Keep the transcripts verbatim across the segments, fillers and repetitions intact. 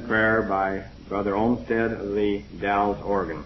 prayer by Brother Olmsted of the Dalles organ.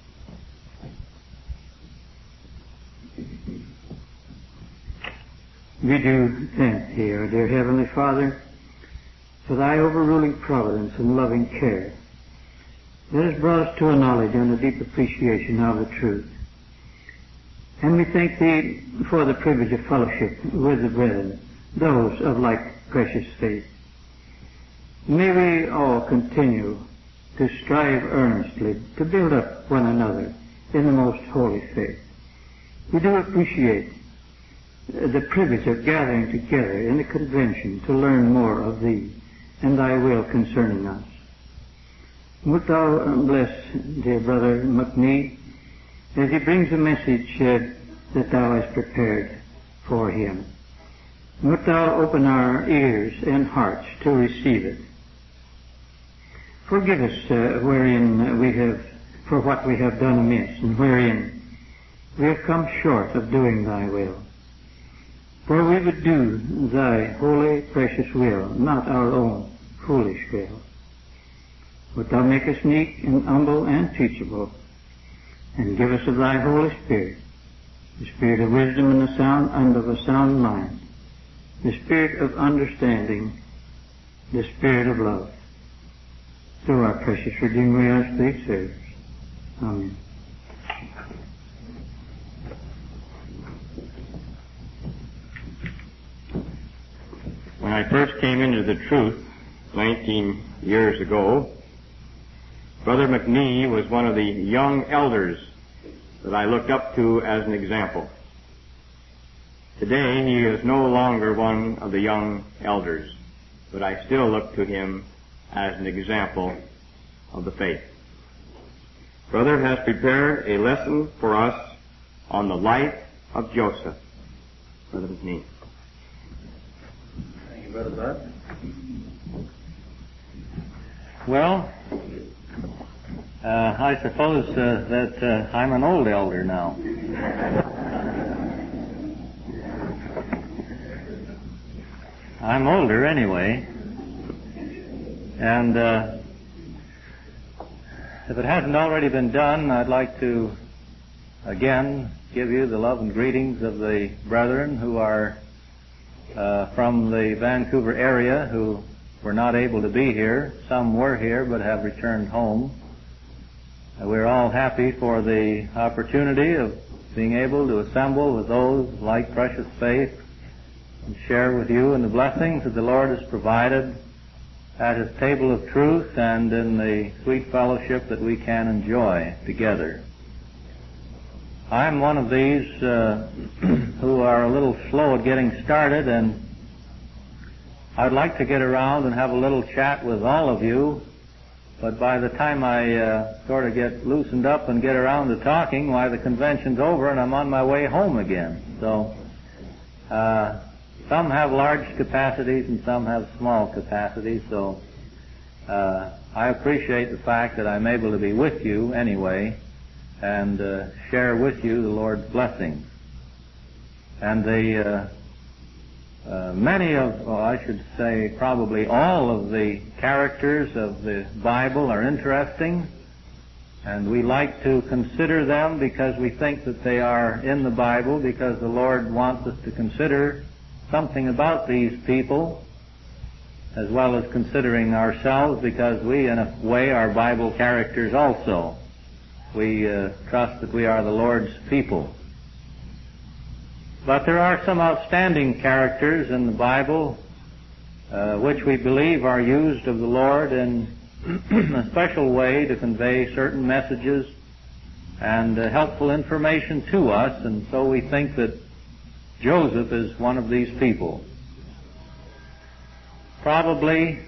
We do thank Thee, our dear Heavenly Father, for Thy overruling providence and loving care that has brought us to a knowledge and a deep appreciation of the truth. And we thank Thee for the privilege of fellowship with the brethren, those of like precious faith. May we all continue to strive earnestly to build up one another in the most holy faith. We do appreciate the privilege of gathering together in the convention to learn more of Thee and Thy will concerning us. Wilt Thou bless dear Brother McNee as he brings a message uh, that Thou hast prepared for him. Wilt Thou open our ears and hearts to receive it. Forgive us uh, wherein we have, for what we have done amiss, and wherein we have come short of doing Thy will. For we would do Thy holy, precious will, not our own foolish will. Wilt Thou make us meek and humble and teachable, and give us of Thy Holy Spirit, the Spirit of wisdom and, the sound, and of a sound mind, the Spirit of understanding, the Spirit of love. Through our precious Redeemer we ask these things. Amen. When I first came into the truth nineteen years ago, Brother McNee was one of the young elders that I looked up to as an example. Today he is no longer one of the young elders, but I still look to him as an example of the faith. Brother has prepared a lesson for us on the life of Joseph. Brother McNee. Thank you, Brother Bud. Well, uh, I suppose uh, that uh, I'm an old elder now. I'm older anyway. And uh, if it hasn't already been done, I'd like to again give you the love and greetings of the brethren who are uh, from the Vancouver area who were not able to be here. Some were here but have returned home. Uh, we're all happy for the opportunity of being able to assemble with those like precious faith and share with you in the blessings that the Lord has provided at His table of truth and in the sweet fellowship that we can enjoy together. I'm one of these uh, who are a little slow at getting started, and I'd like to get around and have a little chat with all of you, but by the time I uh, sort of get loosened up and get around to talking, why, the convention's over and I'm on my way home again. So, uh, some have large capacities and some have small capacities, so uh, I appreciate the fact that I'm able to be with you anyway and uh, share with you the Lord's blessings. And the uh, uh, many of, well, I should say probably all of the characters of the Bible are interesting, and we like to consider them because we think that they are in the Bible, because the Lord wants us to consider something about these people, as well as considering ourselves, because we, in a way, are Bible characters also. We uh, trust that we are the Lord's people. But there are some outstanding characters in the Bible uh, which we believe are used of the Lord in a special way to convey certain messages and uh, helpful information to us, and so we think that Joseph is one of these people. Probably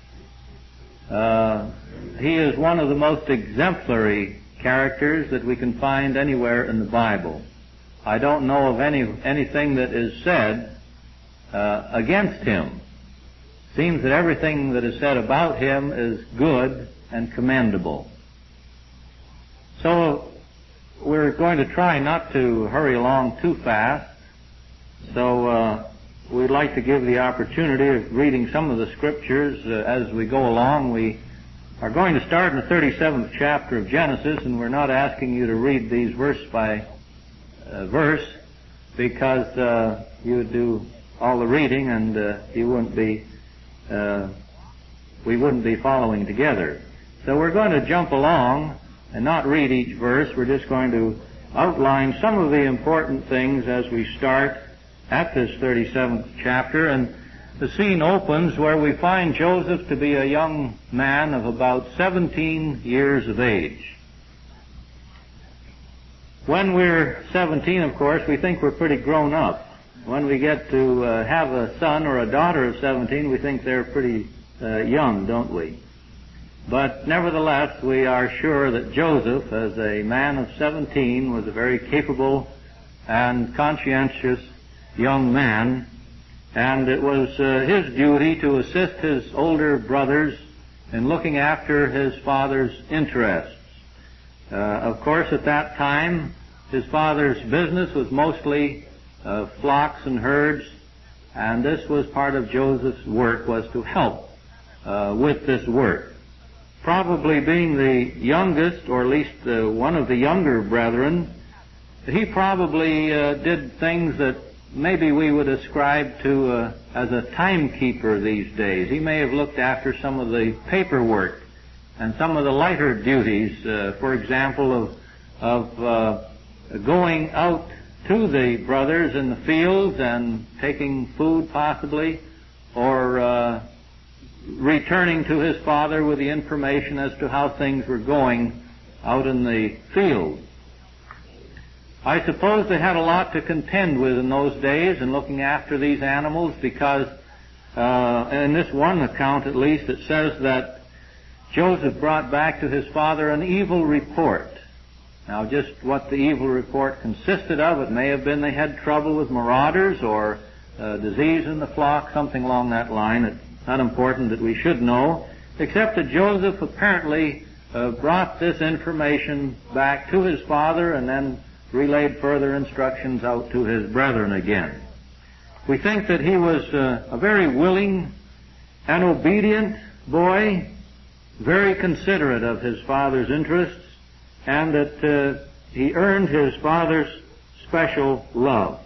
uh, he is one of the most exemplary characters that we can find anywhere in the Bible. I don't know of any anything that is said uh, against him. Seems that everything that is said about him is good and commendable. So we're going to try not to hurry along too fast. So uh, we'd like to give the opportunity of reading some of the scriptures uh, as we go along. We are going to start in the thirty-seventh chapter of Genesis, and we're not asking you to read these verse by uh, verse because uh, you would do all the reading and uh, you wouldn't be, uh, we wouldn't be following together. So we're going to jump along and not read each verse. We're just going to outline some of the important things as we start at this thirty-seventh chapter. And the scene opens where we find Joseph to be a young man of about seventeen years of age. When we're seventeen, of course, we think we're pretty grown up. When we get to uh, have a son or a daughter of seventeen, we think they're pretty uh, young, don't we? But nevertheless, we are sure that Joseph, as a man of seventeen, was a very capable and conscientious young man, and it was uh, his duty to assist his older brothers in looking after his father's interests. Uh, of course, at that time, his father's business was mostly uh, flocks and herds, and this was part of Joseph's work, was to help uh, with this work. Probably being the youngest, or at least uh, one of the younger brethren, he probably uh, did things that maybe we would ascribe to uh, as a timekeeper these days. He may have looked after some of the paperwork and some of the lighter duties, uh, for example, of, of uh, going out to the brothers in the fields and taking food possibly, or uh, returning to his father with the information as to how things were going out in the field. I suppose they had a lot to contend with in those days in looking after these animals, because uh, in this one account at least it says that Joseph brought back to his father an evil report. Now, just what the evil report consisted of, it may have been they had trouble with marauders or uh, disease in the flock, something along that line. It's not important that we should know, except that Joseph apparently uh, brought this information back to his father and then relayed further instructions out to his brethren again. We think that he was uh, a very willing and obedient boy, very considerate of his father's interests, and that uh, he earned his father's special love.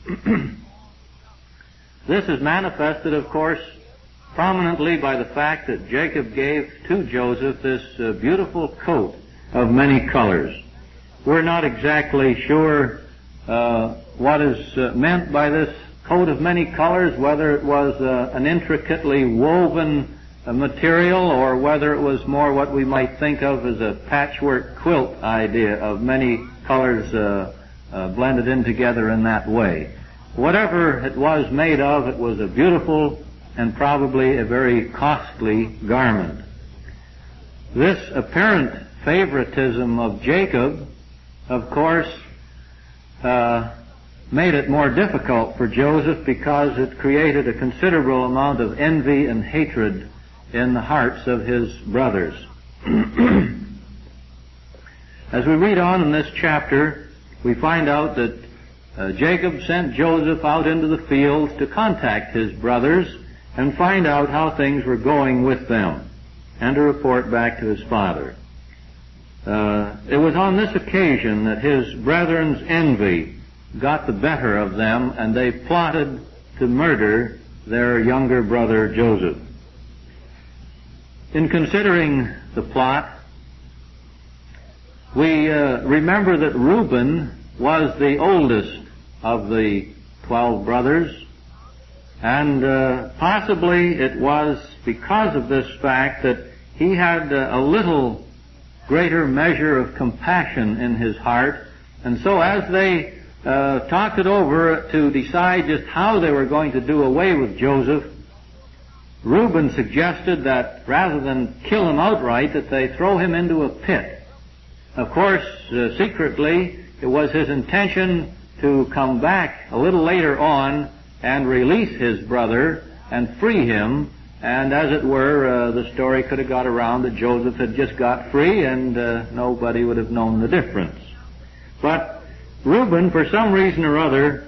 This is manifested, of course, prominently by the fact that Jacob gave to Joseph this uh, beautiful coat of many colors. We're not exactly sure uh, what is uh, meant by this coat of many colors, whether it was uh, an intricately woven uh, material or whether it was more what we might think of as a patchwork quilt idea of many colors uh, uh, blended in together in that way. Whatever it was made of, it was a beautiful and probably a very costly garment. This apparent favoritism of Jacob, of course, uh, made it more difficult for Joseph, because it created a considerable amount of envy and hatred in the hearts of his brothers. As we read on in this chapter, we find out that uh, Jacob sent Joseph out into the fields to contact his brothers and find out how things were going with them, and to report back to his father. Uh, it was on this occasion that his brethren's envy got the better of them, and they plotted to murder their younger brother Joseph. In considering the plot, we uh, remember that Reuben was the oldest of the twelve brothers, and uh, possibly it was because of this fact that he had uh, a little greater measure of compassion in his heart, and so as they uh, talked it over to decide just how they were going to do away with Joseph, Reuben suggested that rather than kill him outright, that they throw him into a pit. Of course, uh, secretly, it was his intention to come back a little later on and release his brother and free him. And as it were, uh, the story could have got around that Joseph had just got free, and uh, nobody would have known the difference. But Reuben, for some reason or other,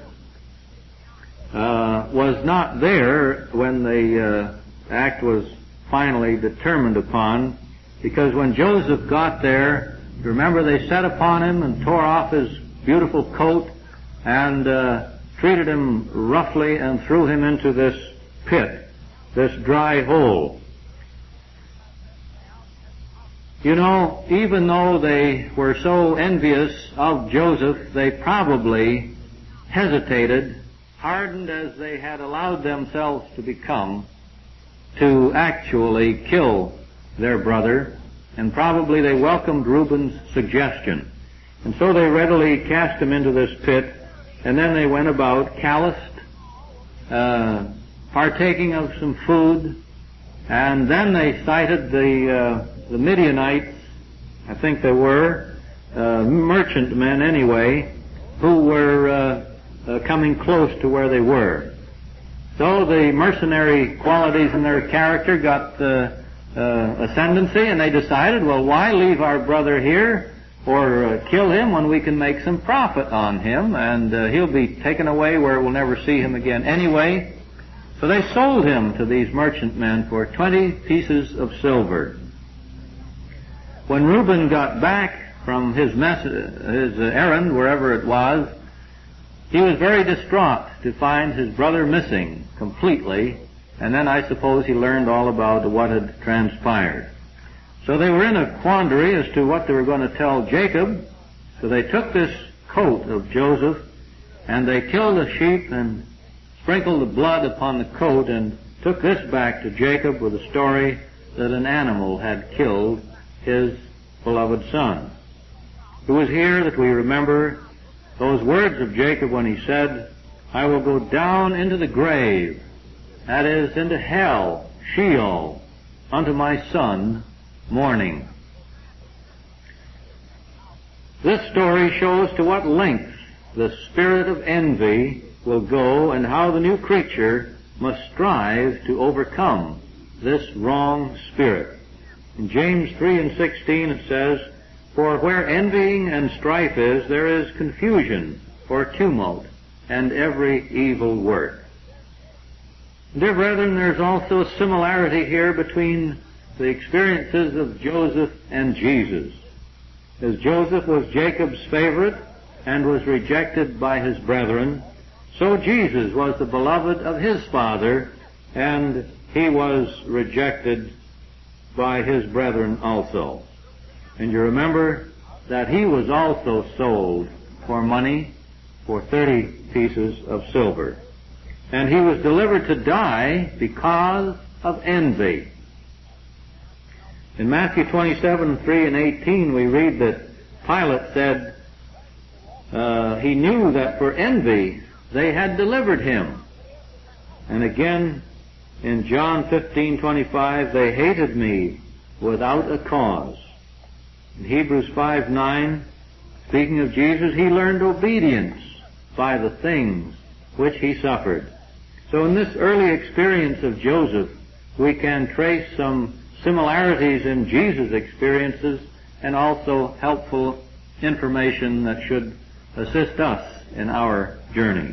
uh, was not there when the uh, act was finally determined upon, because when Joseph got there, you remember they set upon him and tore off his beautiful coat and uh, treated him roughly and threw him into this pit, this dry hole. You know, even though they were so envious of Joseph, they probably hesitated, hardened as they had allowed themselves to become, to actually kill their brother, and probably they welcomed Reuben's suggestion. And so they readily cast him into this pit, and then they went about calloused, uh, partaking of some food, and then they cited the uh, the Midianites, I think they were, uh, merchantmen anyway, who were uh, uh, coming close to where they were. So the mercenary qualities in their character got uh, uh, ascendancy, and they decided, well, why leave our brother here or uh, kill him when we can make some profit on him, and uh, he'll be taken away where we'll never see him again anyway. So they sold him to these merchantmen for twenty pieces of silver. When Reuben got back from his mess, his errand, wherever it was, he was very distraught to find his brother missing completely, and then I suppose he learned all about what had transpired. So they were in a quandary as to what they were going to tell Jacob, so they took this coat of Joseph, and they killed a sheep and sprinkled the blood upon the coat and took this back to Jacob with a story that an animal had killed his beloved son. It was here that we remember those words of Jacob when he said, I will go down into the grave, that is, into hell, Sheol, unto my son, mourning. This story shows to what length the spirit of envy will go and how the new creature must strive to overcome this wrong spirit. In James three and sixteen it says, For where envying and strife is, there is confusion, or tumult, and every evil work. Dear brethren, there's also a similarity here between the experiences of Joseph and Jesus. As Joseph was Jacob's favorite and was rejected by his brethren, so Jesus was the beloved of his father, and he was rejected by his brethren also. And you remember that he was also sold for money for thirty pieces of silver. And he was delivered to die because of envy. In Matthew twenty-seven, three and eighteen, we read that Pilate said uh, he knew that for envy they had delivered him. And again, in John fifteen, twenty-five, they hated me without a cause. In Hebrews five, nine, speaking of Jesus, he learned obedience by the things which he suffered. So in this early experience of Joseph, we can trace some similarities in Jesus' experiences and also helpful information that should assist us in our journey.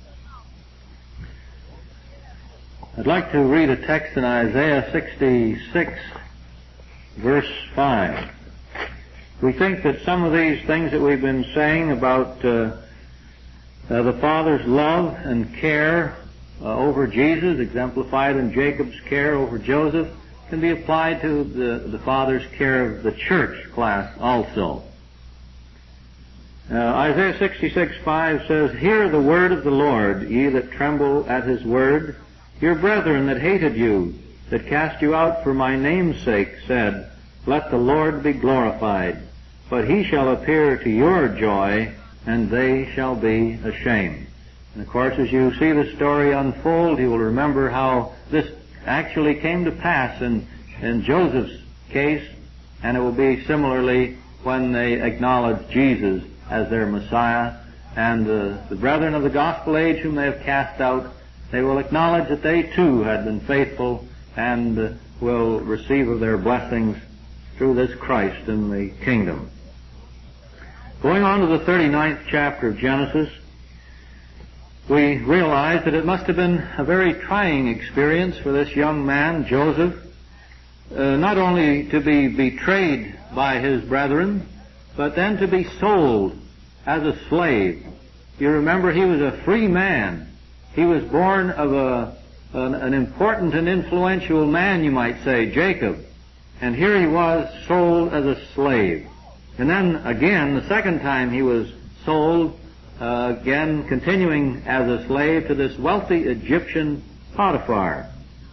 I'd like to read a text in Isaiah sixty-six, verse five. We think that some of these things that we've been saying about uh, uh, the Father's love and care uh, over Jesus, exemplified in Jacob's care over Joseph, can be applied to the, the Father's care of the church class also. Uh, Isaiah sixty-six, five says, Hear the word of the Lord, ye that tremble at his word. Your brethren that hated you, that cast you out for my name's sake, said, Let the Lord be glorified. But he shall appear to your joy, and they shall be ashamed. And of course, as you see the story unfold, you will remember how this actually came to pass in, in Joseph's case, and it will be similarly when they acknowledge Jesus as their Messiah. And uh, the brethren of the gospel age whom they have cast out, they will acknowledge that they too had been faithful and uh, will receive of their blessings through this Christ in the kingdom. Going on to the thirty-ninth chapter of Genesis, we realize that it must have been a very trying experience for this young man, Joseph, uh, not only to be betrayed by his brethren, but then to be sold as a slave. You remember he was a free man. He was born of a, an, an important and influential man, you might say, Jacob. And here he was sold as a slave. And then again, the second time he was sold, uh, again continuing as a slave to this wealthy Egyptian Potiphar.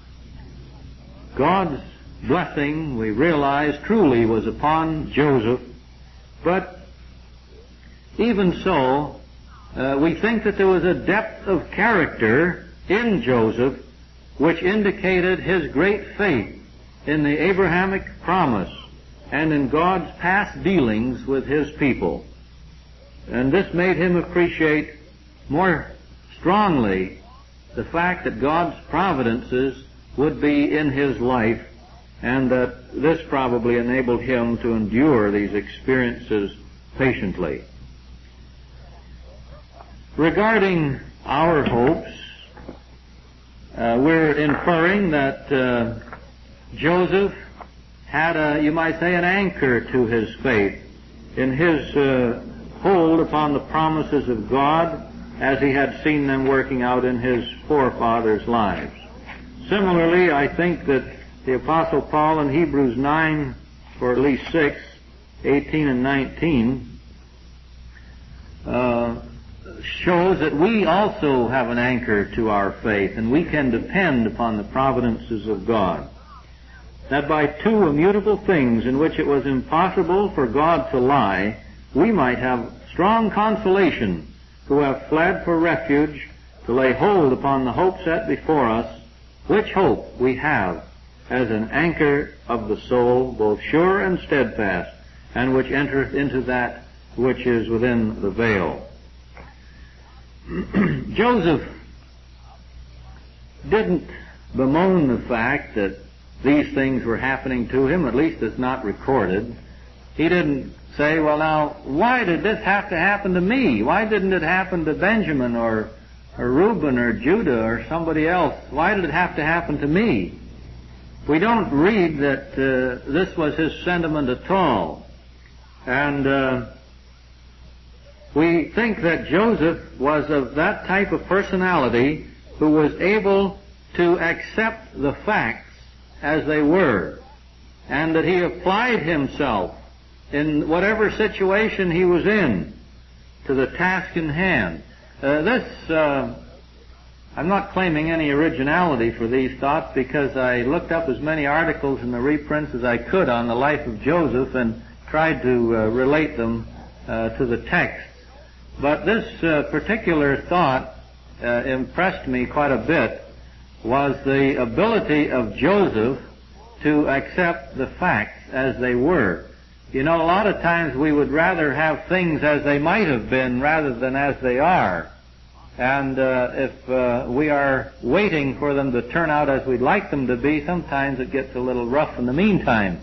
God's blessing, we realize, truly was upon Joseph, but even so, uh, we think that there was a depth of character in Joseph which indicated his great faith in the Abrahamic promise and in God's past dealings with his people. And this made him appreciate more strongly the fact that God's providences would be in his life, and that this probably enabled him to endure these experiences patiently. Regarding our hopes, uh, we're inferring that uh, Joseph had a, you might say, an anchor to his faith in his uh, hold upon the promises of God as he had seen them working out in his forefathers' lives. Similarly, I think that the Apostle Paul in Hebrews nine, or at least six, eighteen and nineteen, uh, shows that we also have an anchor to our faith, and we can depend upon the providences of God. That by two immutable things in which it was impossible for God to lie, we might have strong consolation who have fled for refuge to lay hold upon the hope set before us, which hope we have as an anchor of the soul, both sure and steadfast, and which entereth into that which is within the veil. Joseph didn't bemoan the fact that these things were happening to him, at least it's not recorded. He didn't say, well now, why did this have to happen to me? Why didn't it happen to Benjamin or, or Reuben or Judah or somebody else? Why did it have to happen to me? We don't read that uh, this was his sentiment at all. And uh, we think that Joseph was of that type of personality who was able to accept the facts as they were, and that he applied himself in whatever situation he was in to the task in hand. Uh, this, uh, I'm not claiming any originality for these thoughts, because I looked up as many articles in the reprints as I could on the life of Joseph and tried to uh, relate them uh, to the text. But this uh, particular thought uh, impressed me quite a bit, was the ability of Joseph to accept the facts as they were. You know, a lot of times we would rather have things as they might have been rather than as they are. And uh, if uh, we are waiting for them to turn out as we'd like them to be, sometimes it gets a little rough in the meantime,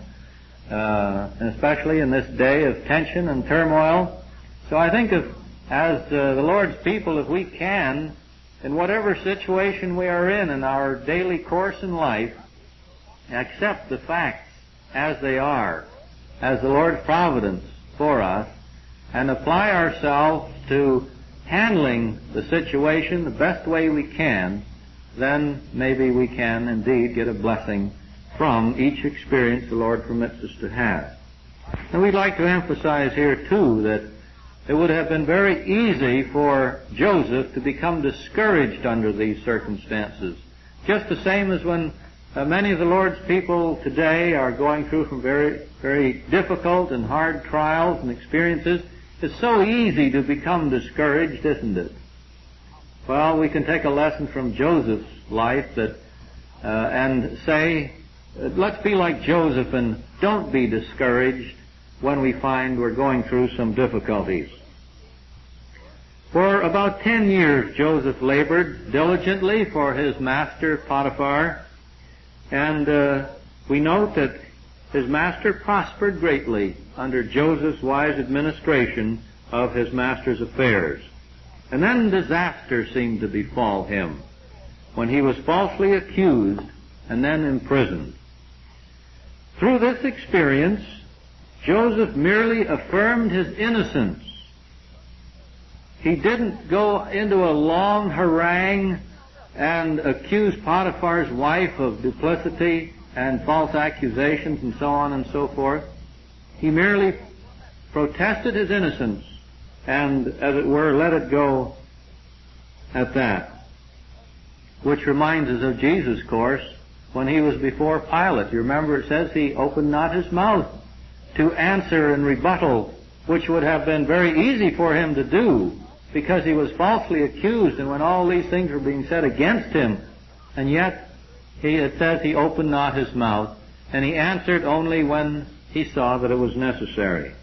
uh, especially in this day of tension and turmoil. So I think if, as uh, the Lord's people, if we can, in whatever situation we are in in our daily course in life, accept the facts as they are, as the Lord's providence for us, and apply ourselves to handling the situation the best way we can, then maybe we can indeed get a blessing from each experience the Lord permits us to have. And we'd like to emphasize here, too, that it would have been very easy for Joseph to become discouraged under these circumstances. Just the same as when uh, many of the Lord's people today are going through some very, very difficult and hard trials and experiences. It's so easy to become discouraged, isn't it? Well, we can take a lesson from Joseph's life that, uh, and say, let's be like Joseph and don't be discouraged when we find we're going through some difficulties. For about ten years, Joseph labored diligently for his master Potiphar, and uh, we note that his master prospered greatly under Joseph's wise administration of his master's affairs. And then disaster seemed to befall him when he was falsely accused and then imprisoned. through this experience, Joseph merely affirmed his innocence. He didn't go into a long harangue and accuse Potiphar's wife of duplicity and false accusations and so on and so forth. He merely protested his innocence and, as it were, let it go at that. Which reminds us of Jesus, of course, when he was before Pilate. You remember it says he opened not his mouth to answer and rebuttal, which would have been very easy for him to do, because he was falsely accused, and when all these things were being said against him, and yet he, it says he opened not his mouth, and he answered only when he saw that it was necessary.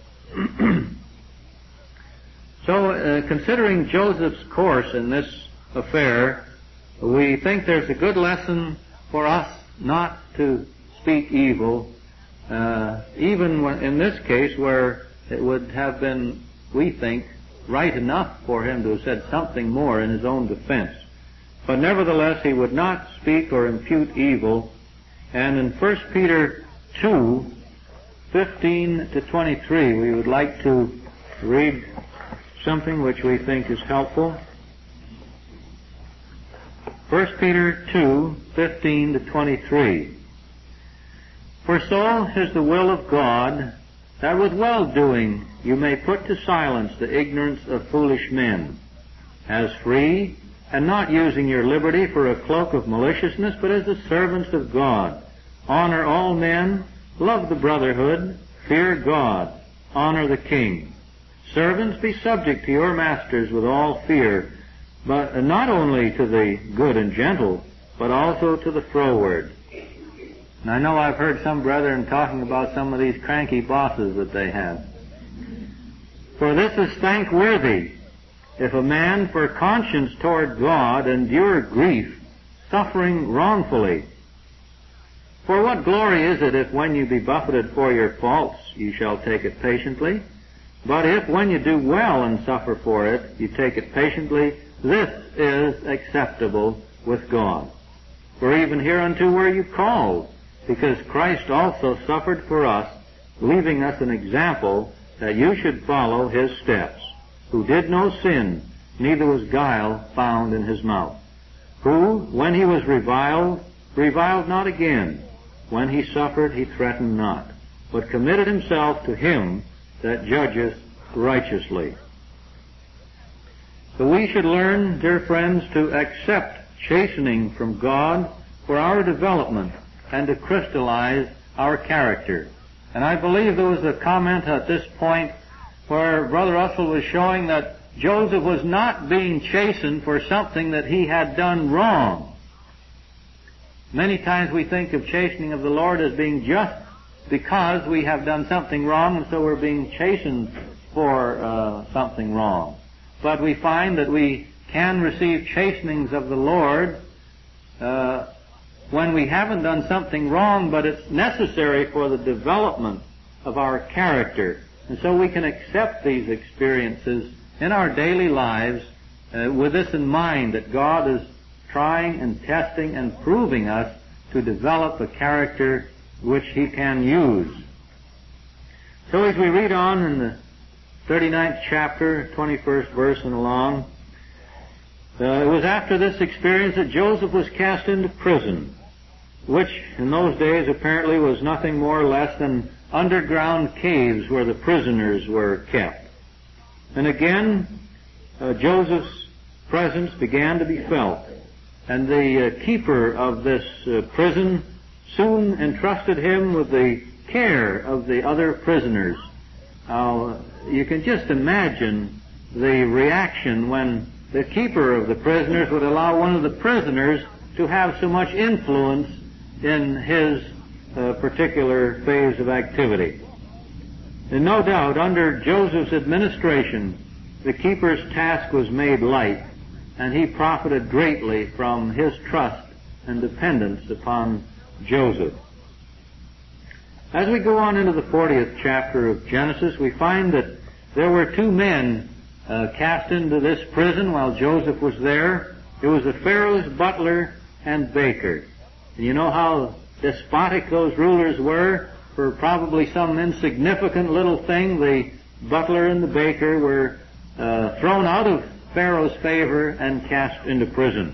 So, uh, considering Joseph's course in this affair, we think there's a good lesson for us not to speak evil, uh, even when, in this case where it would have been, we think, right enough for him to have said something more in his own defense. But nevertheless, he would not speak or impute evil. And in First Peter two, fifteen to twenty-three, we would like to read something which we think is helpful. First Peter two, fifteen to twenty-three. For so is the will of God, that with well-doing you may put to silence the ignorance of foolish men, as free, and not using your liberty for a cloak of maliciousness, but as the servants of God. Honor all men, love the brotherhood, fear God, honor the king. Servants, be subject to your masters with all fear, but not only to the good and gentle, but also to the froward. And I know I've heard some brethren talking about some of these cranky bosses that they have. For this is thankworthy, if a man for conscience toward God endure grief, suffering wrongfully. For what glory is it if when you be buffeted for your faults you shall take it patiently? But if when you do well and suffer for it, you take it patiently, this is acceptable with God. For even hereunto were you called, because Christ also suffered for us, leaving us an example that you should follow his steps, who did no sin, neither was guile found in his mouth, who, when he was reviled, reviled not again. When he suffered, he threatened not, but committed himself to him that judgeth righteously. So we should learn, dear friends, to accept chastening from God for our development and to crystallize our character. And I believe there was a comment at this point where Brother Russell was showing that Joseph was not being chastened for something that he had done wrong. Many times we think of chastening of the Lord as being just because we have done something wrong, and so we're being chastened for uh, something wrong. But we find that we can receive chastenings of the Lord uh, when we haven't done something wrong, but it's necessary for the development of our character. And so we can accept these experiences in our daily lives uh, with this in mind, that God is trying and testing and proving us to develop a character which he can use. So as we read on in the thirty-ninth chapter, twenty-first verse and along, uh, it was after this experience that Joseph was cast into prison, which in those days apparently was nothing more or less than underground caves where the prisoners were kept. And again, uh, Joseph's presence began to be felt, and the uh, keeper of this uh, prison soon entrusted him with the care of the other prisoners. Now, you can just imagine the reaction when the keeper of the prisoners would allow one of the prisoners to have so much influence in his uh, particular phase of activity. And no doubt, under Joseph's administration, the keeper's task was made light, and he profited greatly from his trust and dependence upon Joseph. As we go on into the fortieth chapter of Genesis, we find that there were two men uh, cast into this prison while Joseph was there. It was the Pharaoh's butler and baker. And you know how despotic those rulers were? for probably some insignificant little thing, the butler and the baker were uh, thrown out of Pharaoh's favor and cast into prison.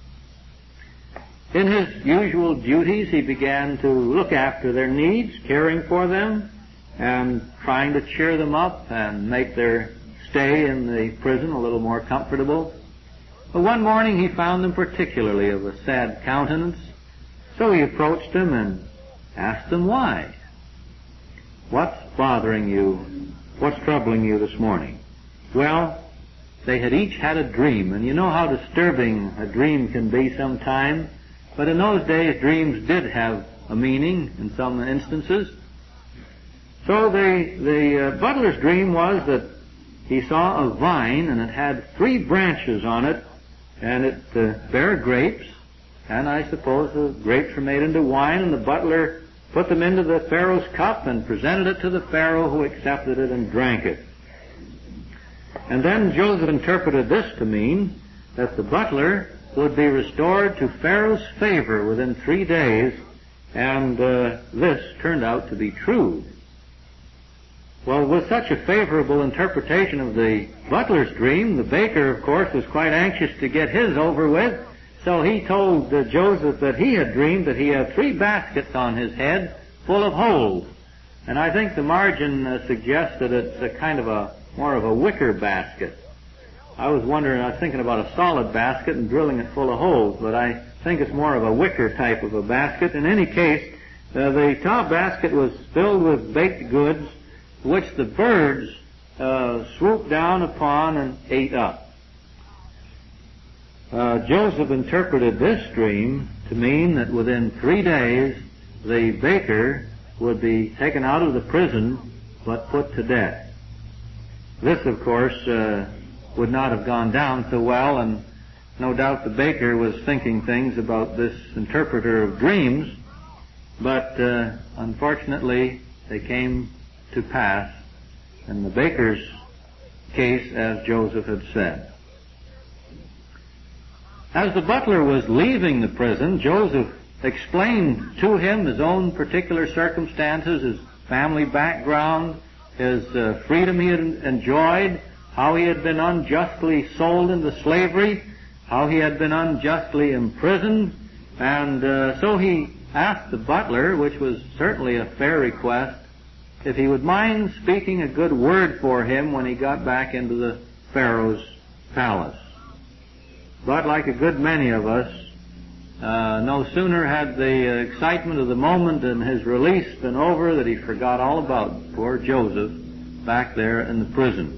In his usual duties, he began to look after their needs, caring for them, and trying to cheer them up and make their stay in the prison a little more comfortable. But one morning he found them particularly of a sad countenance, so he approached them and asked them why. "What's bothering you? What's troubling you this morning?" Well, they had each had a dream, and you know how disturbing a dream can be sometime. But in those days, dreams did have a meaning in some instances. So the, the uh, butler's dream was that he saw a vine, and it had three branches on it, and it uh, bare grapes, and I suppose the grapes were made into wine, and the butler put them into the Pharaoh's cup and presented it to the Pharaoh, who accepted it and drank it. And then Joseph interpreted this to mean that the butler would be restored to Pharaoh's favor within three days, and uh, this turned out to be true. Well, with such a favorable interpretation of the butler's dream, the baker, of course, was quite anxious to get his over with, so he told uh, Joseph that he had dreamed that he had three baskets on his head full of holes. And I think the margin uh, suggests that it's a kind of a, more of a wicker basket. I was wondering, I was thinking about a solid basket and drilling it full of holes, but I think it's more of a wicker type of a basket. In any case, uh, the top basket was filled with baked goods, which the birds uh, swooped down upon and ate up. Uh, Joseph interpreted this dream to mean that within three days the baker would be taken out of the prison but put to death. This, of course, uh, would not have gone down so well, and no doubt the baker was thinking things about this interpreter of dreams, but uh, unfortunately they came to pass in the baker's case, as Joseph had said. As the butler was leaving the prison, Joseph explained to him his own particular circumstances, his family background, his uh, freedom he had enjoyed, how he had been unjustly sold into slavery, how he had been unjustly imprisoned, and uh, so he asked the butler, which was certainly a fair request, if he would mind speaking a good word for him when he got back into the Pharaoh's palace. But like a good many of us, uh, no sooner had the excitement of the moment and his release been over that he forgot all about poor Joseph back there in the prison.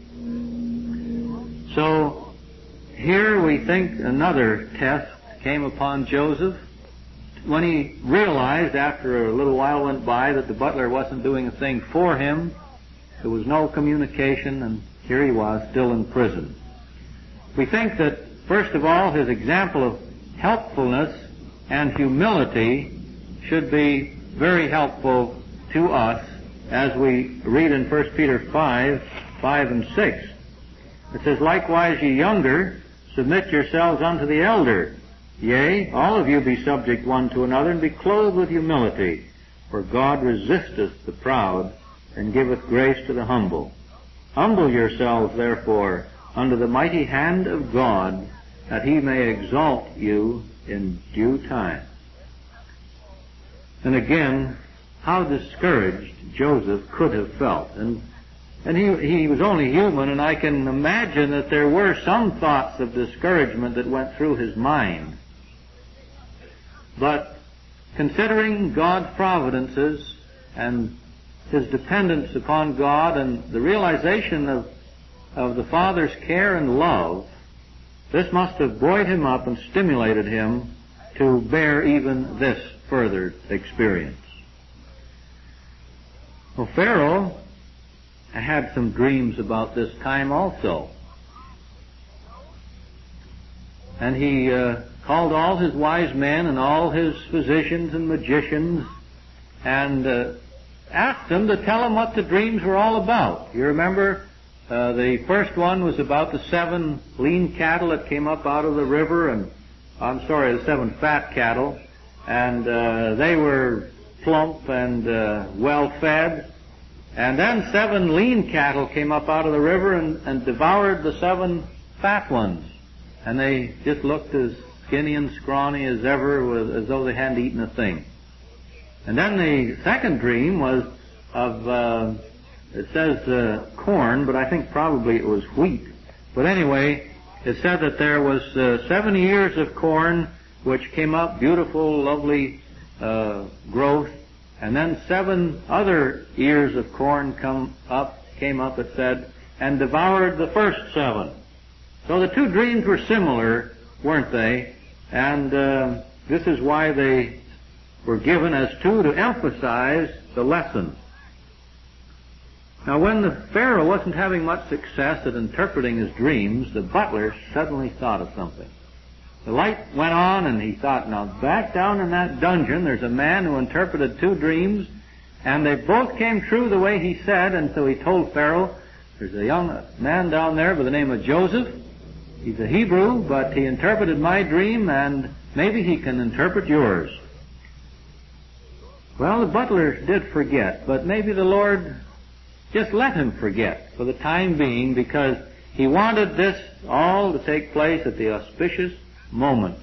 So here we think another test came upon Joseph when he realized after a little while went by that the butler wasn't doing a thing for him. There was no communication, and here he was still in prison. We think that, first of all, his example of helpfulness and humility should be very helpful to us as we read in First Peter five, five and six. It says, "Likewise, ye younger, submit yourselves unto the elder. Yea, all of you be subject one to another, and be clothed with humility. For God resisteth the proud, and giveth grace to the humble. Humble yourselves, therefore, under the mighty hand of God, that he may exalt you in due time." And again, how discouraged Joseph could have felt. And And he, he was only human, and I can imagine that there were some thoughts of discouragement that went through his mind. But considering God's providences and his dependence upon God and the realization of, of the Father's care and love, this must have buoyed him up and stimulated him to bear even this further experience. Well, Pharaoh had some dreams about this time also. And he uh, called all his wise men and all his physicians and magicians and uh, asked them to tell him what the dreams were all about. You remember uh, the first one was about the seven lean cattle that came up out of the river, and I'm sorry, the seven fat cattle, and uh, they were plump and uh, well-fed. And then seven lean cattle came up out of the river and, and devoured the seven fat ones. And they just looked as skinny and scrawny as ever, with, as though they hadn't eaten a thing. And then the second dream was of, uh, it says uh, corn, but I think probably it was wheat. But anyway, it said that there was uh, seven ears of corn which came up, beautiful, lovely uh, growth. And then seven other ears of corn come up, came up, it said, and devoured the first seven. So the two dreams were similar, weren't they? And uh, this is why they were given as two to emphasize the lesson. Now when the Pharaoh wasn't having much success at interpreting his dreams, the butler suddenly thought of something. The light went on and he thought, now back down in that dungeon there's a man who interpreted two dreams and they both came true the way he said, and so he told Pharaoh, there's a young man down there by the name of Joseph. He's a Hebrew, but he interpreted my dream and maybe he can interpret yours. Well, the butler did forget, but maybe the Lord just let him forget for the time being because he wanted this all to take place at the auspicious moment.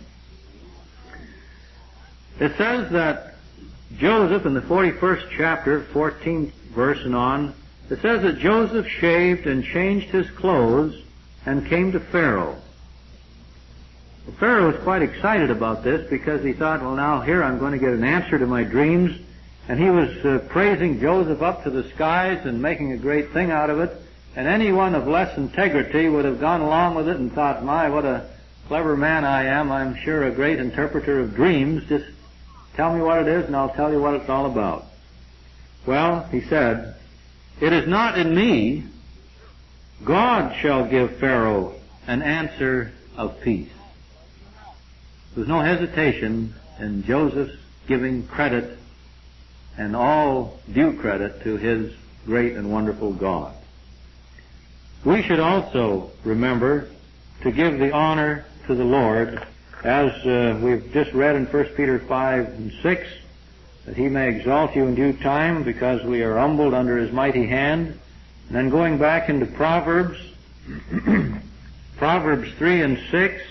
It says that Joseph, in the forty-first chapter, fourteenth verse and on, it says that Joseph shaved and changed his clothes and came to Pharaoh. Well, Pharaoh was quite excited about this because he thought, well, now here I'm going to get an answer to my dreams. And he was uh, praising Joseph up to the skies and making a great thing out of it. And anyone of less integrity would have gone along with it and thought, my, what a clever man I am. I'm sure a great interpreter of dreams. Just tell me what it is and I'll tell you what it's all about. Well, he said, it is not in me. God shall give Pharaoh an answer of peace. There was no hesitation in Joseph's giving credit and all due credit to his great and wonderful God. We should also remember to give the honor to the Lord, as uh, we've just read in First Peter five and six, that he may exalt you in due time because we are humbled under his mighty hand. And then going back into Proverbs, Proverbs three and six,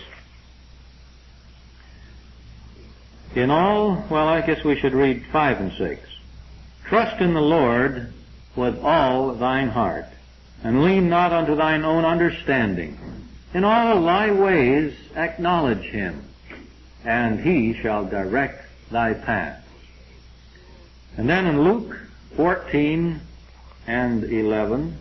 in all, well, I guess we should read five and six. Trust in the Lord with all thine heart, and lean not unto thine own understanding. In all thy ways acknowledge him, and he shall direct thy path. And then in Luke fourteen and eleven,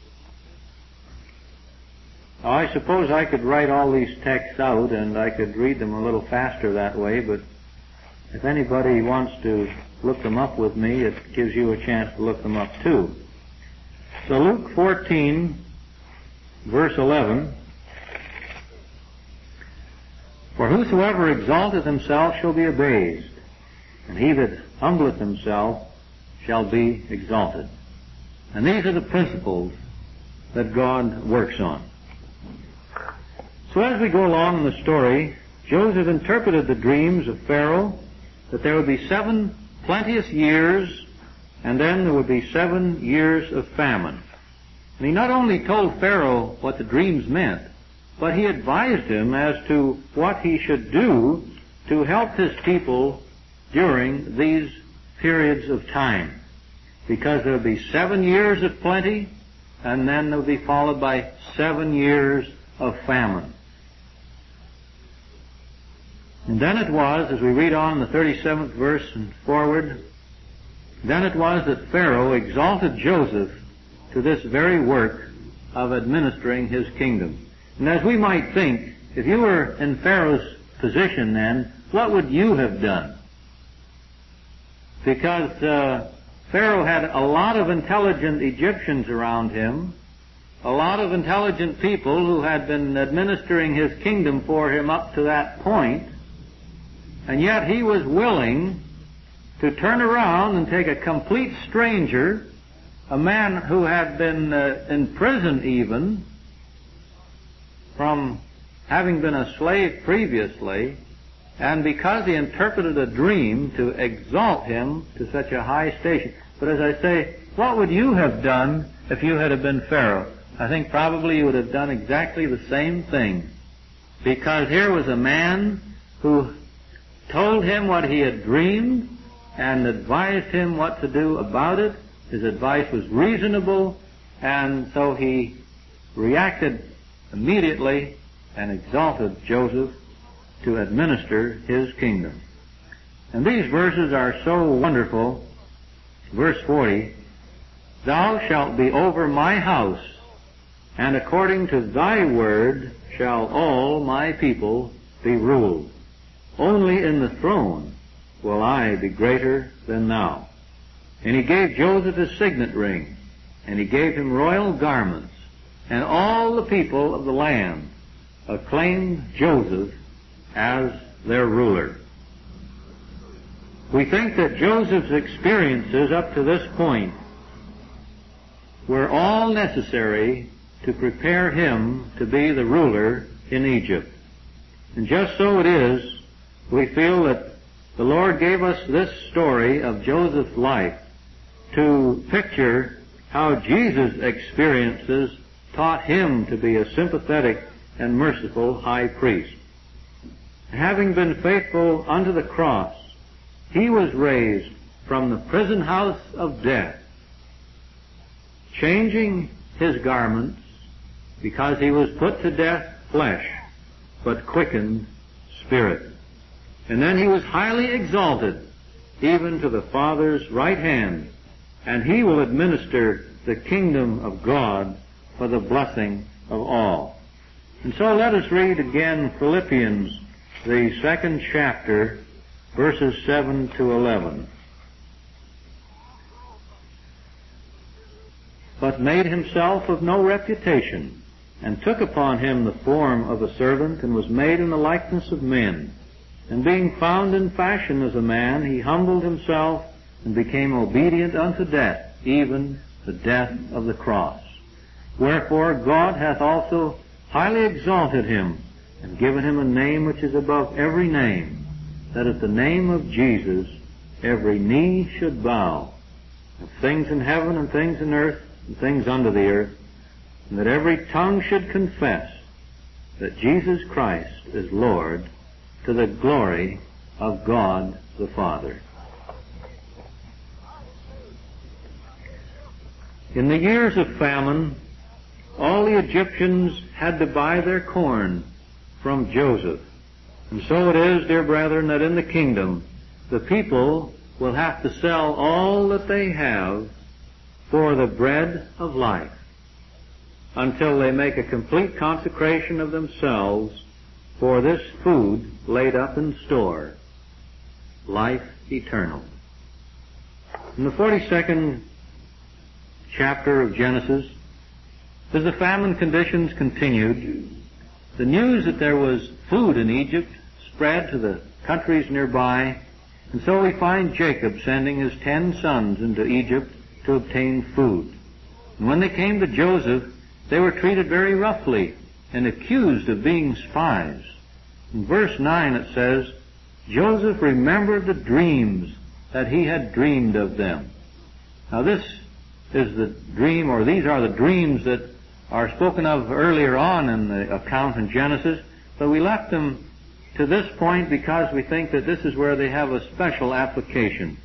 now, I suppose I could write all these texts out and I could read them a little faster that way, but if anybody wants to look them up with me, it gives you a chance to look them up too. So Luke fourteen, verse eleven, for whosoever exalteth himself shall be abased, and he that humbleth himself shall be exalted. And these are the principles that God works on. So as we go along in the story, Joseph interpreted the dreams of Pharaoh that there would be seven plenteous years, and then there would be seven years of famine. And he not only told Pharaoh what the dreams meant, but he advised him as to what he should do to help his people during these periods of time. Because there would be seven years of plenty, and then there would be followed by seven years of famine. And then it was, as we read on in the thirty-seventh verse and forward, then it was that Pharaoh exalted Joseph to this very work of administering his kingdom. And as we might think, if you were in Pharaoh's position then, what would you have done? Because uh, Pharaoh had a lot of intelligent Egyptians around him, a lot of intelligent people who had been administering his kingdom for him up to that point, and yet he was willing to turn around and take a complete stranger, a man who had been uh, in prison even, from having been a slave previously, and because he interpreted a dream to exalt him to such a high station. But as I say, what would you have done if you had been Pharaoh? I think probably you would have done exactly the same thing. Because here was a man who told him what he had dreamed and advised him what to do about it. His advice was reasonable, and so he reacted immediately and exalted Joseph to administer his kingdom. And these verses are so wonderful. Verse forty, "Thou shalt be over my house, and according to thy word shall all my people be ruled. Only in the throne will I be greater than thou." And he gave Joseph his signet ring, and he gave him royal garments, and all the people of the land acclaimed Joseph as their ruler. We think that Joseph's experiences up to this point were all necessary to prepare him to be the ruler in Egypt. And just so it is, we feel that the Lord gave us this story of Joseph's life to picture how Jesus' experiences taught him to be a sympathetic and merciful high priest. Having been faithful unto the cross, he was raised from the prison house of death, changing his garments because he was put to death flesh, but quickened spirit. And then he was highly exalted, even to the Father's right hand, and he will administer the kingdom of God for the blessing of all. And so let us read again Philippians, the second chapter, verses seven to eleven. "But made himself of no reputation, and took upon him the form of a servant, and was made in the likeness of men. And being found in fashion as a man, he humbled himself, and became obedient unto death, even the death of the cross. Wherefore God hath also highly exalted him, and given him a name which is above every name, that at the name of Jesus every knee should bow, of things in heaven and things in earth and things under the earth, and that every tongue should confess that Jesus Christ is Lord, to the glory of God the Father." In the years of famine, all the Egyptians had to buy their corn from Joseph. And so it is, dear brethren, that in the kingdom, the people will have to sell all that they have for the bread of life, until they make a complete consecration of themselves for this food laid up in store, life eternal. In the forty-second chapter of Genesis, as the famine conditions continued, the news that there was food in Egypt spread to the countries nearby, and so we find Jacob sending his ten sons into Egypt to obtain food. And when they came to Joseph, they were treated very roughly and accused of being spies. In verse nine it says, "Joseph remembered the dreams that he had dreamed of them." Now this is the dream, or these are the dreams that are spoken of earlier on in the account in Genesis, but we left them to this point because we think that this is where they have a special application.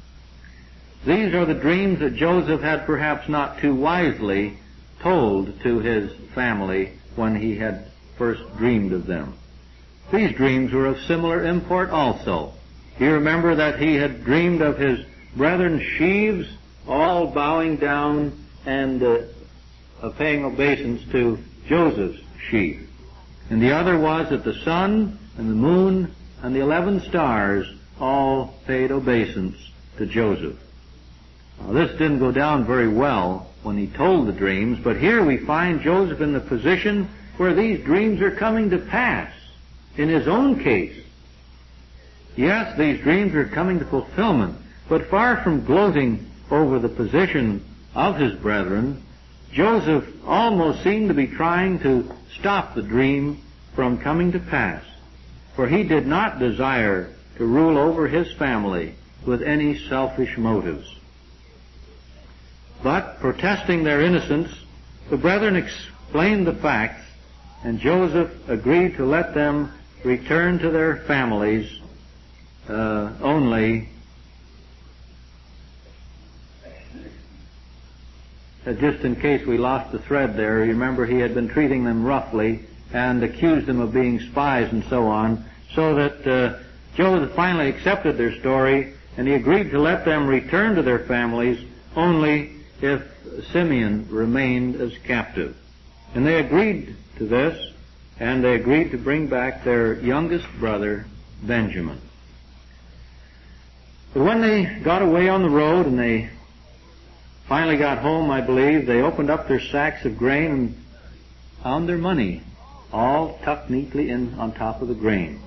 These are the dreams that Joseph had perhaps not too wisely told to his family when he had first dreamed of them. These dreams were of similar import also. You remember that he had dreamed of his brethren sheaves all bowing down and uh, uh, paying obeisance to Joseph's sheaf. And the other was that the sun and the moon and the eleven stars all paid obeisance to Joseph. Now, this didn't go down very well when he told the dreams, but here we find Joseph in the position where these dreams are coming to pass in his own case. Yes, these dreams are coming to fulfillment, but far from gloating over the position of his brethren, Joseph almost seemed to be trying to stop the dream from coming to pass. for he did not desire to rule over his family with any selfish motives. But, protesting their innocence, the brethren explained the facts, and Joseph agreed to let them return to their families uh, only uh, just in case we lost the thread there. You remember he had been treating them roughly and accused them of being spies and so on, so that uh, Joseph finally accepted their story, and he agreed to let them return to their families only if Simeon remained as captive. And they agreed to this, and they agreed to bring back their youngest brother, Benjamin. But when they got away on the road and they finally got home, I believe, they opened up their sacks of grain and found their money all tucked neatly in on top of the grain.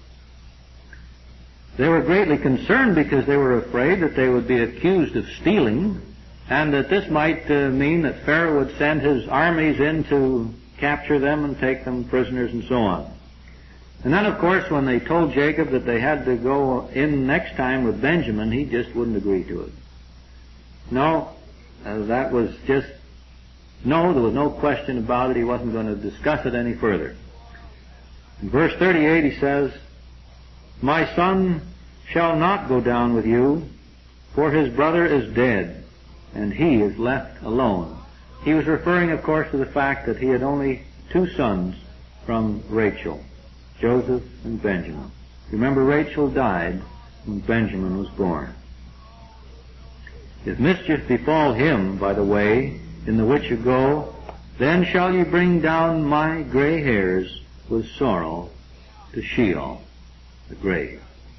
They were greatly concerned because they were afraid that they would be accused of stealing, and that this might uh, mean that Pharaoh would send his armies in to capture them and take them prisoners and so on. And then, of course, when they told Jacob that they had to go in next time with Benjamin, he just wouldn't agree to it. No, uh, that was just, no, there was no question about it. He wasn't going to discuss it any further. In verse thirty-eight he says, "My son shall not go down with you, for his brother is dead, and he is left alone." He was referring, of course, to the fact that he had only two sons from Rachel, Joseph and Benjamin. Remember, Rachel died when Benjamin was born. "If mischief befall him by the way in the which you go, then shall you bring down my gray hairs with sorrow to Sheol," the grave.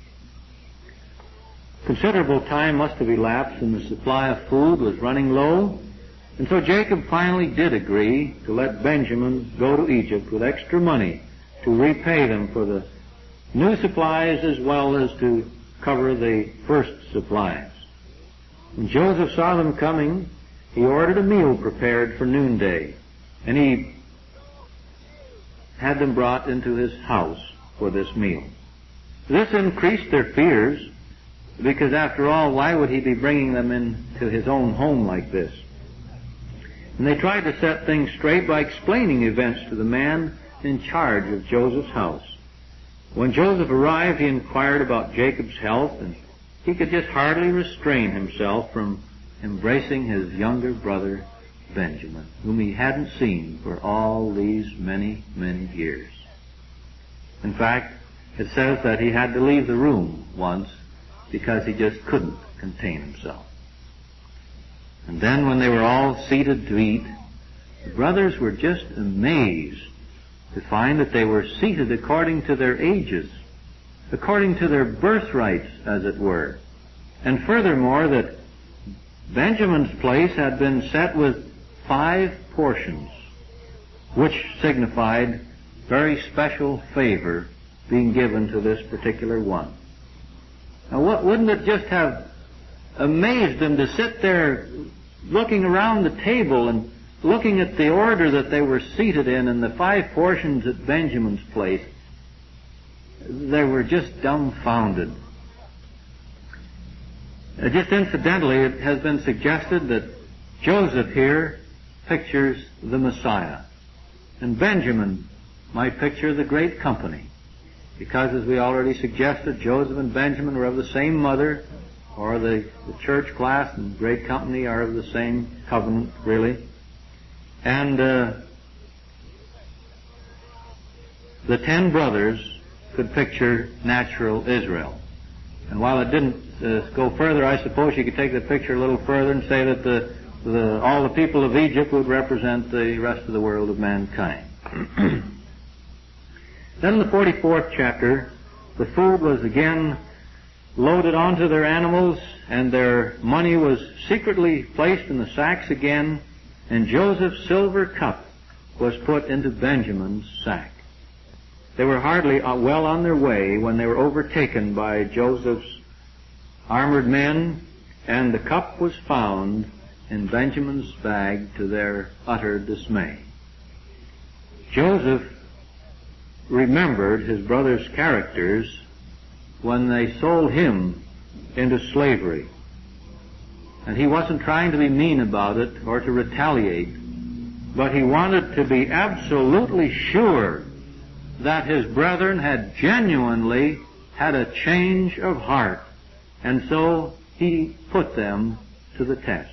Considerable time must have elapsed, and the supply of food was running low, and so Jacob finally did agree to let Benjamin go to Egypt with extra money to repay them for the new supplies as well as to cover the first supplies. When Joseph saw them coming, he ordered a meal prepared for noonday, and he had them brought into his house for this meal. This increased their fears, because after all, why would he be bringing them into his own home like this? And they tried to set things straight by explaining events to the man in charge of Joseph's house. When Joseph arrived, he inquired about Jacob's health, and he could just hardly restrain himself from embracing his younger brother, Benjamin, whom he hadn't seen for all these many, many years. In fact, it says that he had to leave the room once because he just couldn't contain himself. And then when they were all seated to eat, the brothers were just amazed to find that they were seated according to their ages, according to their birthrights, as it were. And furthermore, that Benjamin's place had been set with five portions, which signified very special favor being given to this particular one. Now, what, wouldn't it just have amazed them to sit there looking around the table and looking at the order that they were seated in and the five portions at Benjamin's place? They were just dumbfounded. Uh, just incidentally, it has been suggested that Joseph here pictures the Messiah, and Benjamin might picture the great company, because, as we already suggested, Joseph and Benjamin were of the same mother, or the, the church class and great company are of the same covenant, really. And uh, the ten brothers could picture natural Israel. And while it didn't uh, go further, I suppose you could take the picture a little further and say that the, the, all the people of Egypt would represent the rest of the world of mankind. Then in the forty-fourth chapter, the food was again loaded onto their animals, and their money was secretly placed in the sacks again, and Joseph's silver cup was put into Benjamin's sack. They were hardly well on their way when they were overtaken by Joseph's armored men, and the cup was found in Benjamin's bag to their utter dismay. Joseph remembered his brother's characters when they sold him into slavery. And he wasn't trying to be mean about it or to retaliate, but he wanted to be absolutely sure that his brethren had genuinely had a change of heart, and so he put them to the test.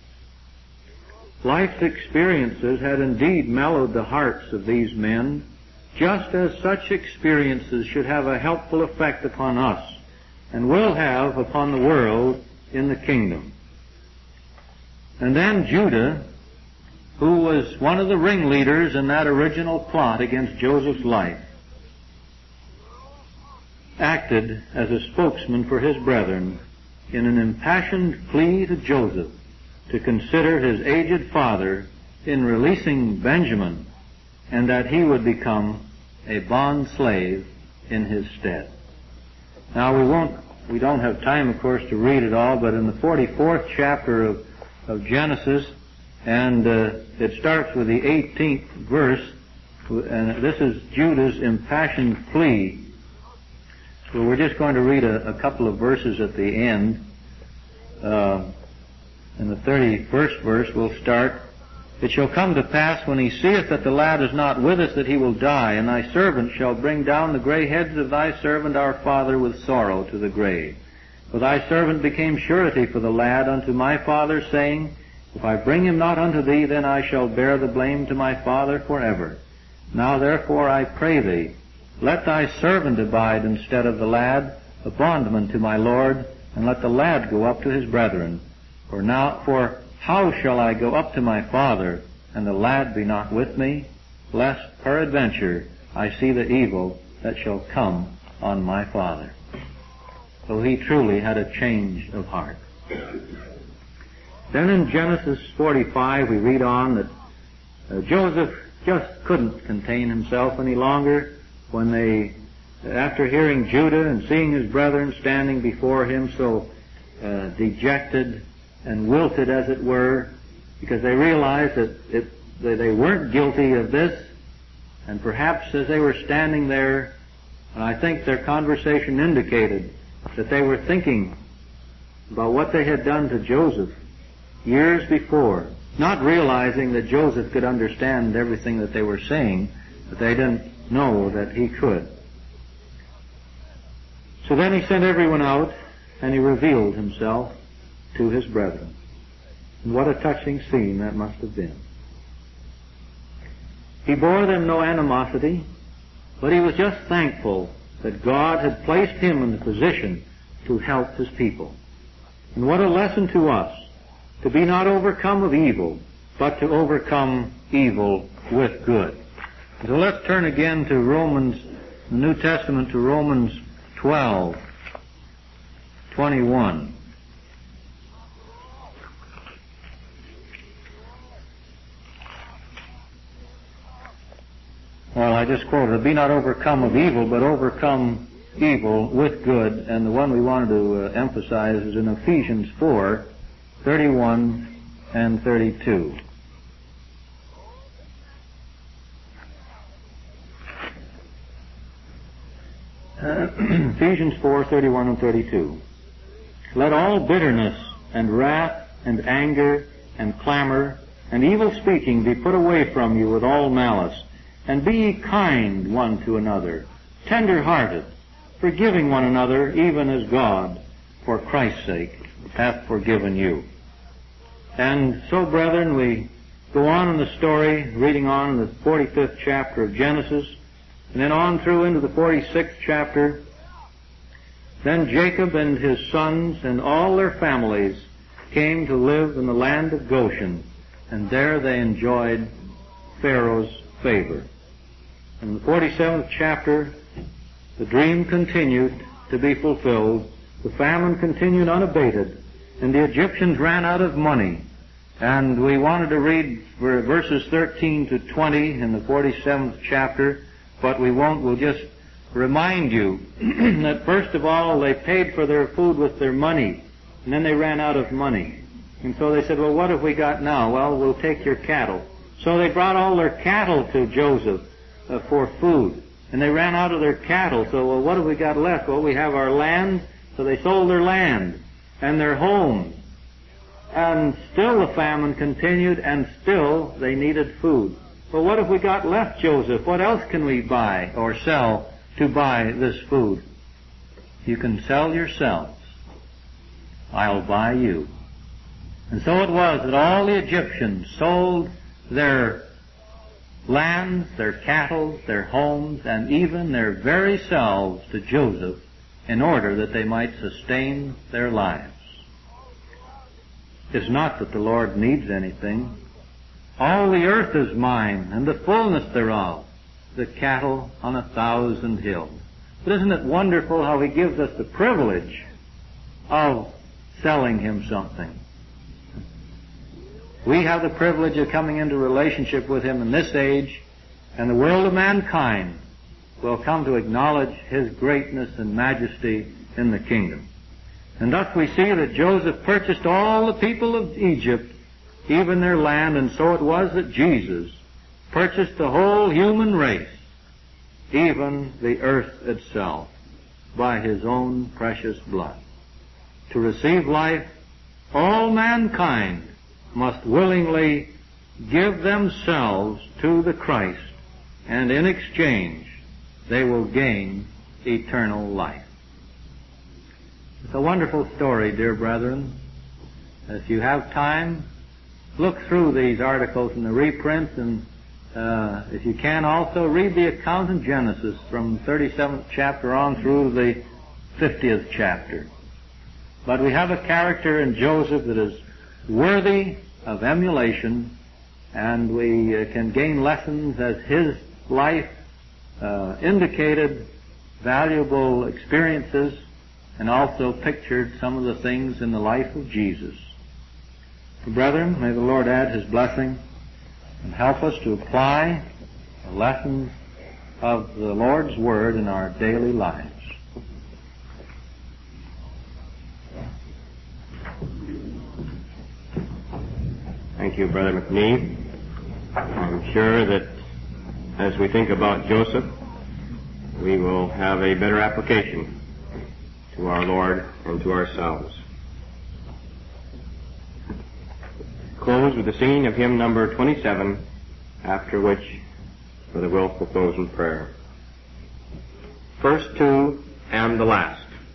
Life's experiences had indeed mellowed the hearts of these men, just as such experiences should have a helpful effect upon us, and will have upon the world in the kingdom. And then Judah, who was one of the ringleaders in that original plot against Joseph's life, acted as a spokesman for his brethren in an impassioned plea to Joseph to consider his aged father in releasing Benjamin, and that he would become a bond slave in his stead. Now we won't, we don't have time, of course, to read it all, but in the forty-fourth chapter of, of Genesis, and uh, it starts with the eighteenth verse, and this is Judah's impassioned plea. So we're just going to read a, a couple of verses at the end. Uh, in the thirty-first verse we'll start. It shall come to pass, when he seeth that the lad is not with us, that he will die, and thy servant shall bring down the grey heads of thy servant our father with sorrow to the grave. For thy servant became surety for the lad unto my father, saying, If I bring him not unto thee, then I shall bear the blame to my father forever. Now therefore I pray thee, let thy servant abide instead of the lad, a bondman to my lord, and let the lad go up to his brethren. For now, for how shall I go up to my father, and the lad be not with me? Lest peradventure I see the evil that shall come on my father. So he truly had a change of heart. Then in Genesis forty-five we read on that uh, Joseph just couldn't contain himself any longer when they, after hearing Judah and seeing his brethren standing before him so uh, dejected and wilted, as it were, because they realized that, it, that they weren't guilty of this, and perhaps as they were standing there, and I think their conversation indicated that they were thinking about what they had done to Joseph years before, not realizing that Joseph could understand everything that they were saying, but they didn't know that he could. So then he sent everyone out, and he revealed himself to his brethren. And what a touching scene that must have been. He bore them no animosity, but he was just thankful that God had placed him in the position to help his people. And what a lesson to us, to be not overcome of evil, but to overcome evil with good. So let's turn again to Romans, the New Testament, to Romans twelve, twenty-one. Well, I just quoted, be not overcome of evil, but overcome evil with good. And the one we wanted to uh, emphasize is in Ephesians four, thirty-one and thirty-two. Uh, Ephesians four, thirty-one and thirty-two. Let all bitterness and wrath and anger and clamor and evil speaking be put away from you with all malice. And be ye kind one to another, tender-hearted, forgiving one another, even as God, for Christ's sake, hath forgiven you. And so, brethren, we go on in the story, reading on in the forty-fifth chapter of Genesis, and then on through into the forty-sixth chapter. Then Jacob and his sons and all their families came to live in the land of Goshen, and there they enjoyed Pharaoh's favor. In the forty-seventh chapter, the dream continued to be fulfilled. The famine continued unabated, and the Egyptians ran out of money. And we wanted to read verses thirteen to twenty in the forty-seventh chapter, but we won't. We'll just remind you that first of all, they paid for their food with their money, and then they ran out of money. And so they said, well, what have we got now? Well, we'll take your cattle. So they brought all their cattle to Joseph uh, for food. And they ran out of their cattle. So, well, what have we got left? Well, we have our land. So they sold their land and their homes. And still the famine continued, and still they needed food. Well, what have we got left, Joseph? What else can we buy or sell to buy this food? You can sell yourselves. I'll buy you. And so it was that all the Egyptians sold their lands, their cattle, their homes, and even their very selves to Joseph in order that they might sustain their lives. It's not that the Lord needs anything. All the earth is mine, and the fullness thereof, the cattle on a thousand hills. But isn't it wonderful how He gives us the privilege of selling Him something? We have the privilege of coming into relationship with Him in this age, and the world of mankind will come to acknowledge His greatness and majesty in the kingdom. And thus we see that Joseph purchased all the people of Egypt, even their land, and so it was that Jesus purchased the whole human race, even the earth itself, by His own precious blood. To receive life, all mankind must willingly give themselves to the Christ, and in exchange they will gain eternal life. It's a wonderful story, dear brethren. If you have time, look through these articles in the reprints, and uh, if you can also read the account in Genesis from the thirty-seventh chapter on through the fiftieth chapter. But we have a character in Joseph that is worthy of emulation, and we uh, can gain lessons as his life uh, indicated valuable experiences and also pictured some of the things in the life of Jesus. Brethren, may the Lord add His blessing and help us to apply the lessons of the Lord's Word in our daily lives. Thank you, Brother McNee. I'm sure that as we think about Joseph, we will have a better application to our Lord and to ourselves. Close with the singing of hymn number twenty-seven, after which Brother Wilf will close in prayer. First two and the last.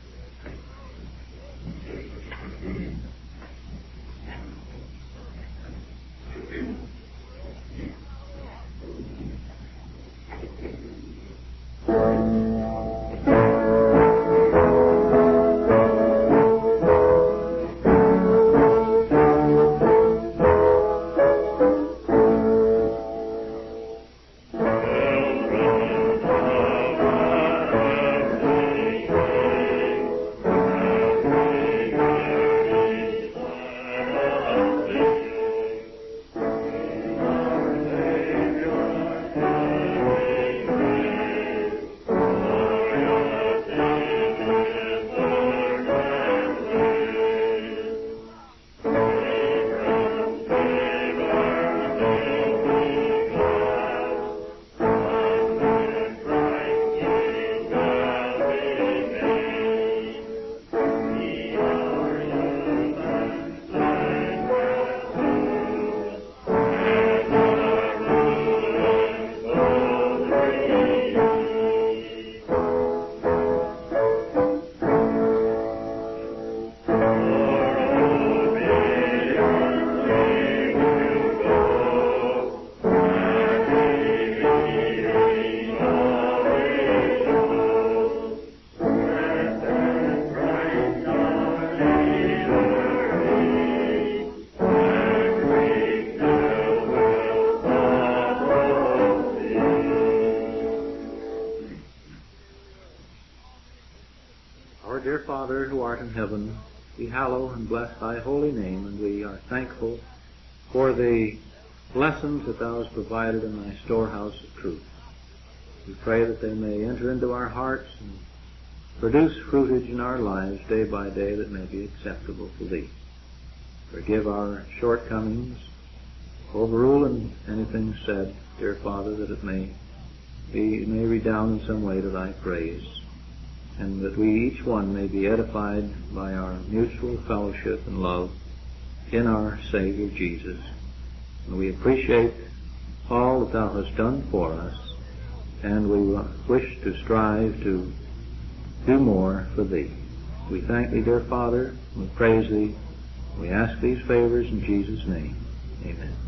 Father, who art in heaven, be hallowed and bless thy holy name, and we are thankful for the lessons that thou hast provided in thy storehouse of truth. We pray that they may enter into our hearts and produce fruitage in our lives day by day that may be acceptable to thee. Forgive our shortcomings, overrule in anything said, dear Father, that it may be, may redound in some way to thy praise, and that we each one may be edified by our mutual fellowship and love in our Savior Jesus. And we appreciate all that thou hast done for us, and we wish to strive to do more for thee. We thank thee, dear Father, we praise thee, we ask these favors in Jesus' name. Amen.